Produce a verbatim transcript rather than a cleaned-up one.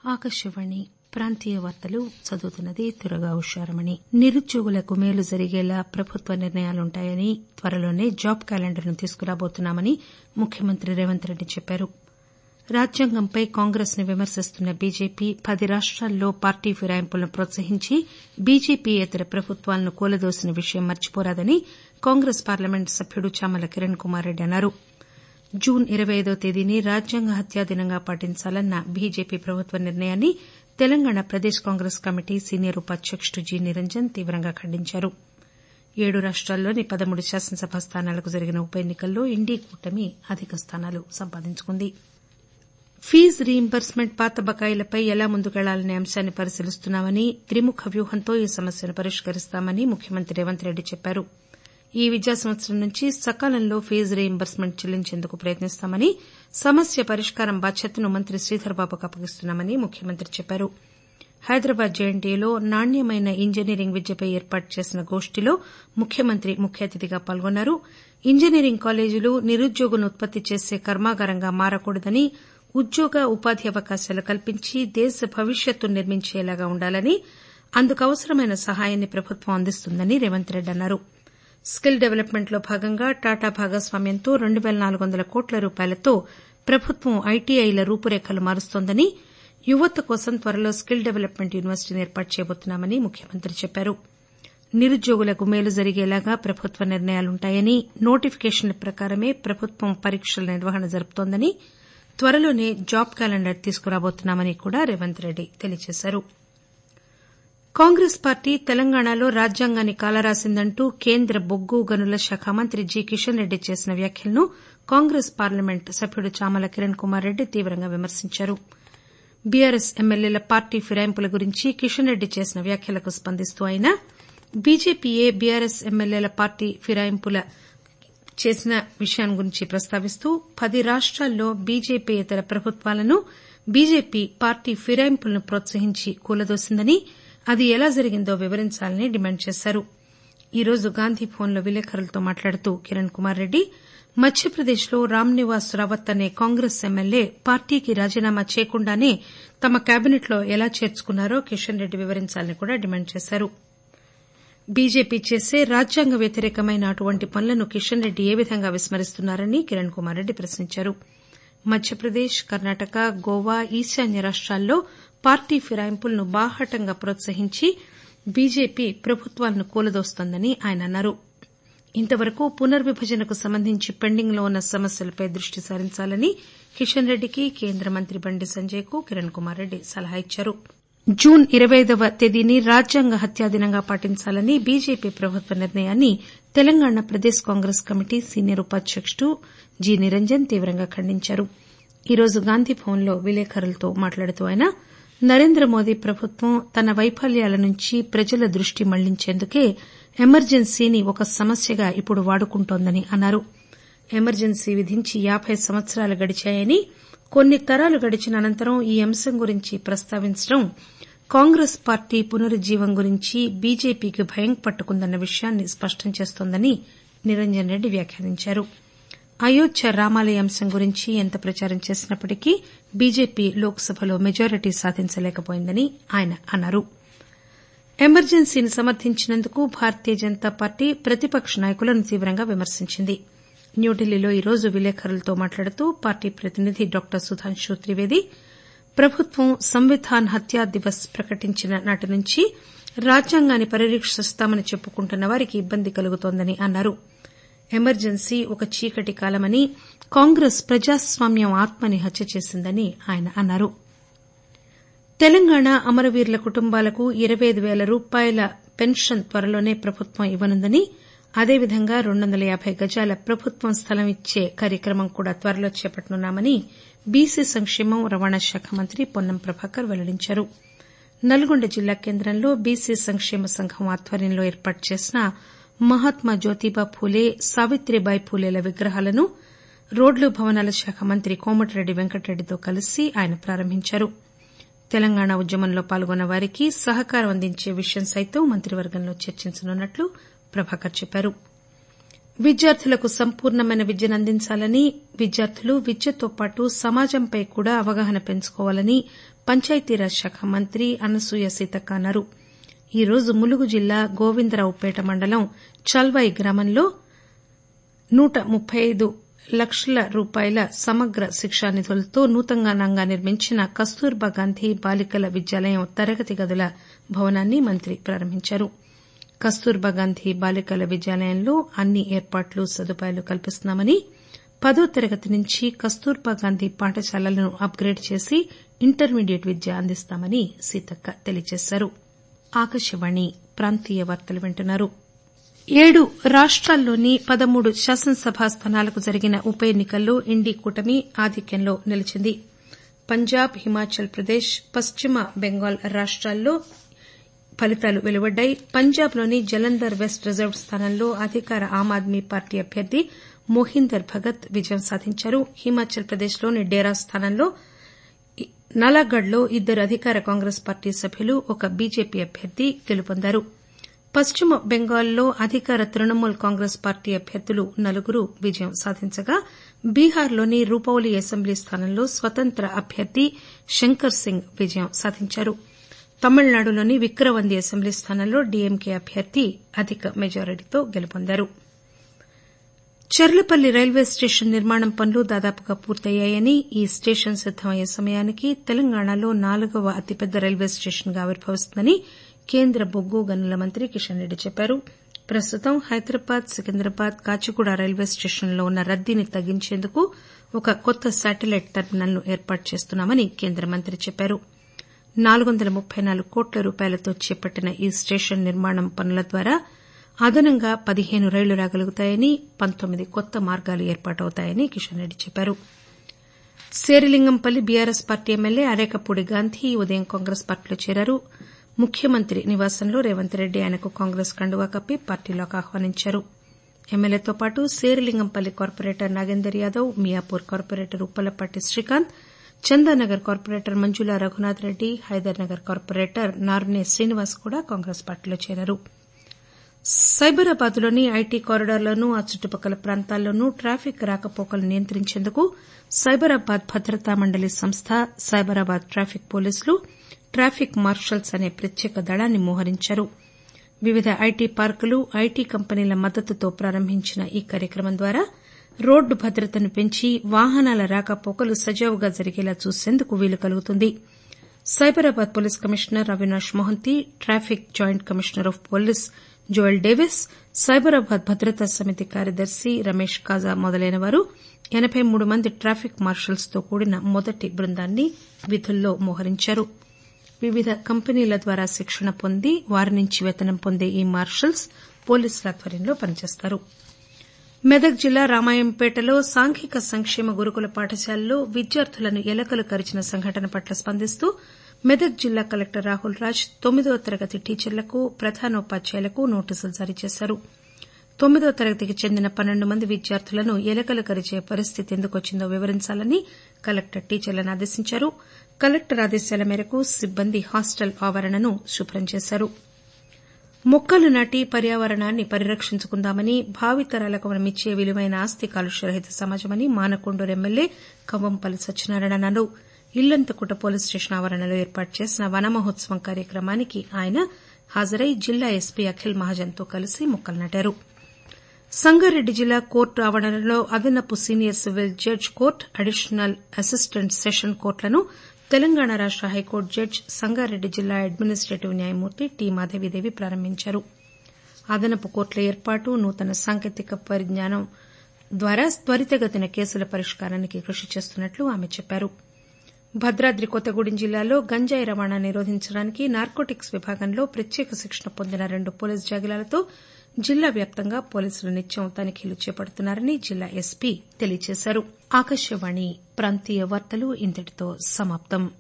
ఆకాశవాణి ప్రాంతీయ వార్తలు చదువుతున్నది తురగా ఉషారమణి. నిరుద్యోగులకు మేలు జరిగేలా ప్రభుత్వ నిర్ణయాలుంటాయని త్వరలోనే జాబ్ క్యాలెండర్ను తీసుకురాబోతున్నామని ముఖ్యమంత్రి రేవంత్ రెడ్డి చెప్పారు. రాజ్యాంగంపై కాంగ్రెస్ ను విమర్శిస్తున్న బీజేపీ పది రాష్టాల్లో పార్టీ ఫిరాయింపులను ప్రోత్సహించి బీజేపీయేతర ప్రభుత్వాలను కూలదోసిన విషయం మర్చిపోరాదని కాంగ్రెస్ పార్లమెంటు సభ్యుడు చామల కిరణ్ కుమార్ రెడ్డి అన్నారు. జూన్ ఇరవై ఐదో తేదీని రాజ్యాంగ హత్యా దినంగా పాటించాలన్న బీజేపీ ప్రభుత్వ నిర్ణయాన్ని తెలంగాణ ప్రదేశ్ కాంగ్రెస్ కమిటీ సీనియర్ ఉపాధ్యకుడు జి నిరంజన్ తీవ్రంగా ఖండించారు. ఏడు రాష్టాల్లోని పదమూడు శాసనసభ స్థానాలకు జరిగిన ఉప ఎన్నికల్లో ఇండీ కూటమి అధిక స్థానాలు సంపాదించుకుంది. ఫీజు రీయింబర్స్మెంట్ పాత బకాయిలపై ఎలా ముందుకెళ్లాలనే అంశాన్ని పరిశీలిస్తున్నామని, త్రిముఖ వ్యూహంతో ఈ సమస్యను పరిష్కరిస్తామని ముఖ్యమంత్రి రేవంత్ రెడ్డి చెప్పారు. ఈ విద్యా సంవత్సరం నుంచి సకాలంలో ఫీజు రీయింబర్స్మెంట్ చెల్లించేందుకు ప్రయత్నిస్తామని, సమస్య పరిష్కారం బాధ్యతను మంత్రి శ్రీధర్బాబుకు అప్పగిస్తున్నామని ముఖ్యమంత్రి చెప్పారు. హైదరాబాద్ జేఎన్టీయూలో నాణ్యమైన ఇంజనీరింగ్ విద్యపై ఏర్పాటు చేసిన గోష్టిలో ముఖ్యమంత్రి ముఖ్య అతిథిగా పాల్గొన్నారు. ఇంజనీరింగ్ కాలేజీలు నిరుద్యోగులను ఉత్పత్తి చేసే కర్మాగారంగా మారకూడదని, ఉద్యోగ ఉపాధి అవకాశాలు కల్పించి దేశ భవిష్యత్తును నిర్మించేలాగా ఉండాలని, అందుకు అవసరమైన సహాయాన్ని ప్రభుత్వం అందిస్తుందని రేవంత్ రెడ్డి అన్నారు. స్కిల్ డెవలప్మెంట్ లో భాగంగా టాటా భాగస్వామ్యంతో రెండు పేల నాలుగు వందల కోట్ల రూపాయలతో ప్రభుత్వం ఐటీఐల రూపురేఖలు మారుస్తోందని, యువత కోసం త్వరలో స్కిల్ డెవలప్మెంట్ యూనివర్సిటీని ఏర్పాటు చేయబోతున్నామని ముఖ్యమంత్రి చెప్పారు. నిరుద్యోగులకు మేలు జరిగేలాగా ప్రభుత్వ నిర్ణయాలుంటాయని, నోటిఫికేషన్ల ప్రకారమే ప్రభుత్వం పరీక్షల నిర్వహణ జరుపుతోందని, త్వరలోనే జాబ్ క్యాలెండర్ తీసుకురాబోతున్నామని కూడా రేవంత్ రెడ్డి తెలియజేశారు. కాంగ్రెస్ పార్టీ తెలంగాణలో రాజ్యాంగాన్ని కాలరాసిందంటూ కేంద్ర బొగ్గు గనుల శాఖ మంత్రి జి కిషన్ రెడ్డి చేసిన వ్యాఖ్యలను కాంగ్రెస్ పార్లమెంటు సభ్యుడు చామల కిరణ్ కుమార్ రెడ్డి తీవ్రంగా విమర్శించారు. బీఆర్ఎస్ ఎమ్మెల్యేల పార్టీ ఫిరాయింపుల గురించి కిషన్ రెడ్డి చేసిన వ్యాఖ్యలకు స్పందిస్తూ ఆయన, బీజేపీయే బీఆర్ఎస్ ఎమ్మెల్యేల పార్టీ ఫిరాయింపుల చేసిన విషయం గురించి ప్రస్తావిస్తూ పది రాష్టాల్లో బీజేపీయేతర ప్రభుత్వాలను బీజేపీ పార్టీ ఫిరాయింపులను ప్రోత్సహించి కూలదోసిందని, అది ఎలా జరిగిందో వివరించాలని డిమాండ్ చేశారు. ఈ రోజు గాంధీభవన్లో విలేకరులతో మాట్లాడుతూ కిరణ్ కుమార్ రెడ్డి, మధ్యప్రదేశ్లో రామ్ నివాస్ రావత్ అనే కాంగ్రెస్ ఎమ్మెల్యే పార్టీకి రాజీనామా చేయకుండానే తమ కేబినెట్లో ఎలా చేర్చుకున్నారో కిషన్ రెడ్డి వివరించాలని కూడా డిమాండ్ చేశారు. బీజేపీ చేసే రాజ్యాంగ వ్యతిరేకమైన అటువంటి పనులను కిషన్ రెడ్డి ఏ విధంగా విస్మరిస్తున్నారని కిరణ్ కుమార్ రెడ్డి ప్రశ్నించారు. మధ్యప్రదేశ్, కర్ణాటక, గోవా, ఈశాన్య రాష్టాల్లో పార్టీ ఫిరాయింపులను బాహాటంగా ప్రోత్సహించి బీజేపీ ప్రభుత్వాలను కూలదోస్తోందని ఆయన అన్నారు. ఇంతవరకు పునర్విభజనకు సంబంధించి పెండింగ్లో ఉన్న సమస్యలపై దృష్టి సారించాలని కిషన్ రెడ్డికి, కేంద్ర మంత్రి బండి సంజయ్ కు కిరణ్ కుమార్ రెడ్డి సలహా ఇచ్చారు. జూన్ ఇరవై ఐదవ తేదీని రాజ్యాంగ హత్యా దినంగా పాటించాలని బీజేపీ ప్రభుత్వ నిర్ణయాన్ని తెలంగాణ ప్రదేశ్ కాంగ్రెస్ కమిటీ సీనియర్ ఉపాధ్యకుడు జి నిరంజన్ తీవ్రంగా ఖండించారు. ఈ రోజు గాంధీభవన్లో విలేకరులతో మాట్లాడుతూ ఆయన, నరేంద్ర మోదీ ప్రభుత్వం తన వైఫల్యాల నుంచి ప్రజల దృష్టి మళ్లించేందుకే ఎమర్జెన్సీని ఒక సమస్యగా ఇప్పుడు వాడుకుంటోందని అన్నారు. ఎమర్జెన్సీ విధించి యాబై సంవత్సరాలు గడిచాయని, కొన్ని తరాలు గడిచిన అనంతరం ఈ అంశం గురించి ప్రస్తావించడం కాంగ్రెస్ పార్టీ పునరుజ్జీవం గురించి బీజేపీకి భయం పట్టుకుందన్న విషయాన్ని స్పష్టం చేస్తోందని నిరంజన్ రెడ్డి వ్యాఖ్యానించారు. అయోధ్య రామాలయ అంశం గురించి ఎంత ప్రచారం చేసినప్పటికీ బీజేపీ లోక్సభలో మెజారిటీ సాధించలేకపోయిందని ఆయన అన్నారు. ఎమర్జెన్సీని సమర్థించినందుకు భారతీయ జనతా పార్టీ ప్రతిపక్ష నాయకులను తీవ్రంగా విమర్శించింది. న్యూఢిల్లీలో ఈ రోజు విలేకరులతో మాట్లాడుతూ పార్టీ ప్రతినిధి డాక్టర్ సుధాంశు త్రివేది, ప్రభుత్వం సంవిధాన్ హత్యా దివస్ ప్రకటించిన నాటి నుంచి రాజ్యాంగాన్ని పరిరక్షిస్తామని చెప్పుకుంటున్న వారికి ఇబ్బంది కలుగుతోందని అన్నారు. ఎమర్జెన్సీ ఒక చీకటి కాలమని, కాంగ్రెస్ ప్రజాస్వామ్యం ఆత్మని హత్య చేసిందని ఆయన అన్నారు. తెలంగాణ అమరవీరుల కుటుంబాలకు ఇరవై ఐదు పేల రూపాయల పెన్షన్ త్వరలోనే ప్రభుత్వం ఇవ్వనుందని, అదేవిధంగా రెండు వందల యాబై గజాల ప్రభుత్వం స్థలం ఇచ్చే కార్యక్రమం కూడా త్వరలో చేపట్టనున్నామని బీసీ సంక్షేమం, రవాణా శాఖ మంత్రి పొన్నం ప్రభాకర్ వెల్లడించారు. నల్గొండ జిల్లా కేంద్రంలో బీసీ సంక్షేమ సంఘం ఆధ్వర్యంలో ఏర్పాటు చేసిన మహాత్మా జ్యోతిబా ఫూలే, సావిత్రిబాయి ఫూలేల విగ్రహాలను రోడ్లు భవనాల శాఖ మంత్రి కోమటిరెడ్డి వెంకటరెడ్డితో కలిసి ఆయన ప్రారంభించారు. తెలంగాణ ఉద్యమంలో పాల్గొన్న వారికి సహకారం అందించే విషయం సైతం మంత్రివర్గంలో చర్చించనున్నట్లు ప్రభాకర్ చెప్పారు. విద్యార్థులకు సంపూర్ణమైన విద్యను అందించాలని విద్యార్థులు విద్యతో పాటు సమాజంపై కూడా అవగాహన పెంచుకోవాలని పంచాయతీరాజ్ శాఖ మంత్రి అనసూయ సీతక్క అన్నారు. ఈ రోజు ములుగు జిల్లా గోవిందరావుపేట మండలం చల్వాయి గ్రామంలో నూట ముప్పై ఐదు లక్షల రూపాయల సమగ్ర శిక్షా నిధులతో నూతనంగా నిర్మించిన కస్తూర్బా గాంధీ బాలికల విద్యాలయం తరగతి గదుల భవనాన్ని మంత్రి ప్రారంభించారు. కస్తూర్బా గాంధీ బాలికల విద్యాలయంలో అన్ని ఏర్పాట్లు సదుపాయాలు కల్పిస్తున్నామని పదో తరగతి నుంచి కస్తూర్బా గాంధీ పాఠశాలలను అప్గ్రేడ్ చేసి ఇంటర్మీడియట్ విద్య అందిస్తామని సీతక్క తెలియజేశారు. ఏడు రాష్టాల్లోని పదమూడు శాసనసభ స్థానాలకు జరిగిన ఉప ఎన్నికల్లో ఇండీ కూటమి ఆధిక్యంలో నిలిచింది. పంజాబ్, హిమాచల్ ప్రదేశ్, పశ్చిమ బెంగాల్ రాష్టాల్లో ఫలితాలు వెలువడ్డాయి. పంజాబ్లోని జలంధర్ వెస్ట్ రిజర్వ్డ్ స్థానంలో అధికార ఆమ్ ఆద్మీ పార్టీ అభ్యర్థి మోహీందర్ భగత్ విజయం సాధించారు. హిమాచల్ ప్రదేశ్లోని డేరా స్థానంలో నలాగఢ్లో ఇద్దరు అధికార కాంగ్రెస్ పార్టీ సభ్యులు, ఒక బీజేపీ అభ్యర్థి గెలుపొందారు. పశ్చిమ బెంగాల్లో అధికార తృణమూల్ కాంగ్రెస్ పార్టీ అభ్యర్థులు నలుగురు విజయం సాధించగా బీహార్లోని రూపౌలీ అసెంబ్లీ స్థానంలో స్వతంత్ర అభ్యర్థి శంకర్ సింగ్ విజయం సాధించారు. తమిళనాడులోని విక్రవంది అసెంబ్లీ స్థానంలో డీఎంకే అభ్యర్థి అధిక మెజారిటీతో గెలుపొందారు. చర్లపల్లి రైల్వే స్టేషన్ నిర్మాణం పనులు దాదాపుగా పూర్తయ్యాయని, ఈ స్టేషన్ సిద్దమయ్యే సమయానికి తెలంగాణలో నాలుగవ అతిపెద్ద రైల్వే స్టేషన్గా ఆవిర్భవిస్తుందని కేంద్ర బొగ్గు గనుల మంత్రి కిషన్ రెడ్డి చెప్పారు. ప్రస్తుతం హైదరాబాద్, సికింద్రాబాద్, కాచిగూడ రైల్వే స్టేషన్లలో ఉన్న రద్దీని తగ్గించేందుకు ఒక కొత్త శాటిలైట్ టెర్మినల్ను ఏర్పాటు చేస్తున్నామని కేంద్ర మంత్రి చెప్పారు. నాలుగు వందల ముప్పై నాలుగు కోట్ల రూపాయలతో చేపట్టిన ఈ స్టేషన్ నిర్మాణం పనుల ద్వారా అదనంగా పదిహేను రైళ్లు రాగలుగుతాయని, పంతొమ్మిది కొత్త మార్గాలు ఏర్పాటవుతాయని కిషన్ రెడ్డి చెప్పారు. Serilingampally BRS party MLA Arekapudi Gandhi ఈ ఉదయం కాంగ్రెస్ పార్టీలో చేరారు. ముఖ్యమంత్రి నివాసంలో రేవంత్ రెడ్డి ఆయనకు కాంగ్రెస్ కండువా కప్పి పార్టీలోకి ఆహ్వానించారు. ఎమ్మెల్యేతో పాటు Serilingampally corporator Nagender Yadav, Miyapur corporator Uppalapati Srikanth, Chandanagar corporator Manjula Raghunath Reddy, Hyder Nagar corporator Narne Srinivas కూడా కాంగ్రెస్ పార్టీలో చేరారు. సైబరాబాద్లోని ఐటీ కారిడార్లోనూ ఆ చుట్టుపక్కల ప్రాంతాల్లోనూ ట్రాఫిక్ రాకపోకలను నియంత్రించేందుకు సైబరాబాద్ భద్రతా మండలి సంస్థ, సైబరాబాద్ ట్రాఫిక్ పోలీసులు ట్రాఫిక్ మార్షల్స్ అనే ప్రత్యేక దళాన్ని మోహరించారు. వివిధ ఐటీ పార్కులు, ఐటీ కంపెనీల మద్దతుతో ప్రారంభించిన ఈ కార్యక్రమం ద్వారా రోడ్డు భద్రతను పెంచి వాహనాల రాకపోకలు సజావుగా జరిగేలా చూసేందుకు వీలు కలుగుతుంది. Cyberabad police commissioner Avinash Mohanty, traffic joint commissioner of police Joel Davis, Cyberabad భద్రతా సమితి కార్యదర్శి రమేష్ కాజా మొదలైన వారు ఎనబై మూడు మంది ట్రాఫిక్ మార్షల్స్ తో కూడిన మొదటి బృందాన్ని విధుల్లో మోహరించారు. వివిధ కంపెనీల ద్వారా శిక్షణ పొంది వారి నుంచి వేతనం పొందే ఈ మార్షల్స్ పోలీసుల ఆధ్వర్యంలో పనిచేస్తారు. మెదక్ జిల్లా రామాయంపేటలో సాంఘిక సంక్షేమ గురుకుల పాఠశాలలో విద్యార్థులను ఎలకలు కరిచిన సంఘటన పట్ల స్పందిస్తూ మెదక్ జిల్లా కలెక్టర్ రాహుల్ రాజ్ తొమ్మిదో తరగతి టీచర్లకు, ప్రధానోపాధ్యాయులకు నోటీసులు జారీ చేశారు. తొమ్మిదో తరగతికి చెందిన పన్నెండు మంది విద్యార్థులను ఎలకలు కరిచే పరిస్థితి ఎందుకొచ్చిందో వివరించాలని కలెక్టర్ టీచర్లను ఆదేశించారు. కలెక్టర్ ఆదేశాల మేరకు సిబ్బంది హాస్టల్ ఆవరణను శుభ్రం చేశారు. మొక్కలు నాటి పర్యావరణాన్ని పరిరక్షించుకుందామని, భావితరాలకు మనమిచ్చే విలువైన ఆస్తి కాలుష్యరహిత సమాజమని మానకొండూరు ఎమ్మెల్యే కవ్వంపల్లి సత్యనారాయణ అన్నారు. ఇల్లంతకుంట పోలీస్ స్టేషన్ ఆవరణలో ఏర్పాటు చేసిన వన మహోత్సవం కార్యక్రమానికి ఆయన హాజరై జిల్లా ఎస్పీ అఖిల్ మహాజన్తో కలిసి మొక్కలు నాటారు. సంగారెడ్డి జిల్లా కోర్టు ఆవరణలో అదనపు senior civil judge court, additional assistant session కోర్టులను తెలంగాణ రాష్ట హైకోర్టు జడ్జి, సంగారెడ్డి జిల్లా అడ్మినిస్టేటివ్ న్యాయమూర్తి టి మాధవీదేవి ప్రారంభించారు. అదనపు కోర్టుల ఏర్పాటు, నూతన సాంకేతిక పరిజ్ఞానం ద్వారా త్వరితగతిన కేసుల పరిష్కారానికి కృషి చేస్తున్నట్లు ఆమె చెప్పారు. భద్రాద్రి కొత్తగూడెం జిల్లాలో గంజాయి రవాణా నిరోధించడానికి నార్కోటిక్స్ విభాగంలో ప్రత్యేక శిక్షణ పొందిన రెండు పోలీసు జాగిలాలతో జిల్లా వ్యాప్తంగా పోలీసులు నిత్యం తనిఖీలు చేపడుతున్నారని జిల్లా ఎస్పీ తెలియజేశారు.